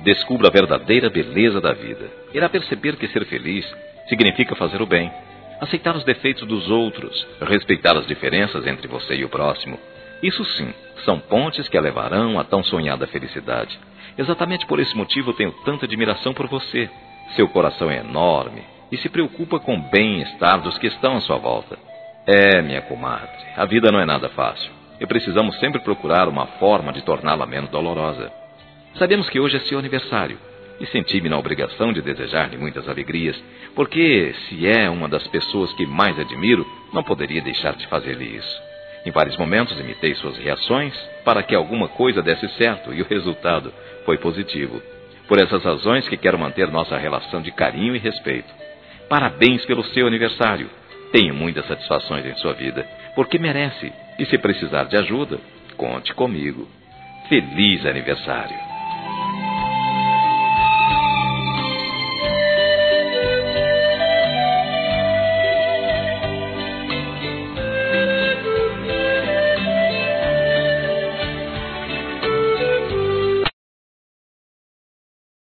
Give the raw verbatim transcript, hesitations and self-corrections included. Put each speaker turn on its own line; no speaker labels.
Descubra a verdadeira beleza da vida. Irá perceber que ser feliz significa fazer o bem, aceitar os defeitos dos outros, respeitar as diferenças entre você e o próximo. Isso sim, são pontes que a levarão à tão sonhada felicidade. Exatamente por esse motivo tenho tanta admiração por você. Seu coração é enorme e se preocupa com o bem-estar dos que estão à sua volta. É, minha comadre, a vida não é nada fácil e precisamos sempre procurar uma forma de torná-la menos dolorosa. Sabemos que hoje é seu aniversário e senti-me na obrigação de desejar-lhe muitas alegrias, porque, se é uma das pessoas que mais admiro, não poderia deixar de fazer-lhe isso. Em vários momentos imitei suas reações para que alguma coisa desse certo e o resultado foi positivo. Por essas razões que quero manter nossa relação de carinho e respeito. Parabéns pelo seu aniversário. Tenho muitas satisfações em sua vida, porque merece. E se precisar de ajuda, conte comigo. Feliz aniversário!